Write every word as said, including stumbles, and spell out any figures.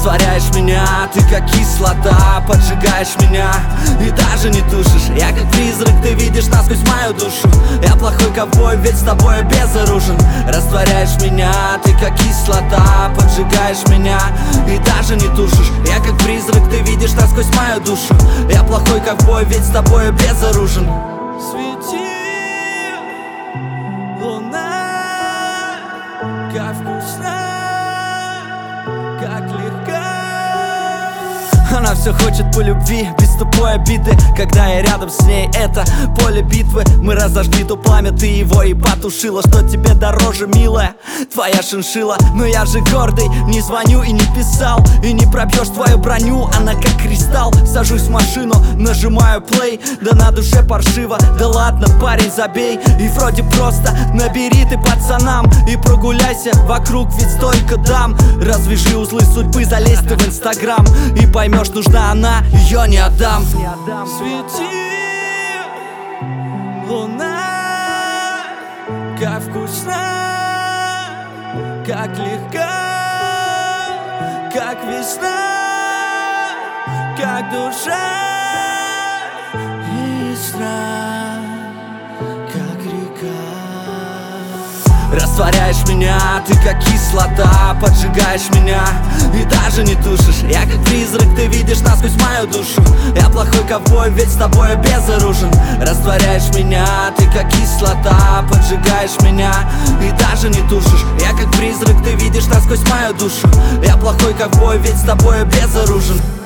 Растворяешь меня, ты как кислота, поджигаешь меня и даже не тушишь. Я как призрак, ты видишь насквозь мою душу. Я плохой ковбой, ведь с тобой безоружен. Растворяешь меня, ты как кислота, поджигаешь меня и даже не тушишь. Я как призрак, ты видишь насквозь мою душу. Я плохой ковбой, ведь с тобой безоружен. Свети, луна, как вкусно, как легко. Она все хочет по любви, без тупой обиды. Когда я рядом с ней, это поле битвы. Мы разожгли то пламя, ты его и потушила. Что тебе дороже, милая, твоя шиншилла? Но я же гордый, не звоню и не писал. И не пробьешь твою броню, она как кристалл. Сажусь в машину, нажимаю плей. Да на душе паршиво, да ладно, парень, забей. И вроде просто, набери ты пацанам и прогуляйся вокруг, ведь столько дам. Развяжи узлы судьбы, залезь ты в инстаграм и поймешь, нужна она, ее не отдам. Свети, луна, как вкусно, как легко, как весна, как душа ясна, как река. Растворяешь меня, ты как кислота, поджигаешь меня и даже не тушишь. Я как призрак, ты видишь насквозь мою душу. Я плохой ковбой, ведь с тобой безоружен. Растворяешь меня, ты как кислота, поджигаешь меня и даже не тушишь. Я как призрак, ты видишь насквозь мою душу. Я плохой ковбой, ведь с тобой безоружен.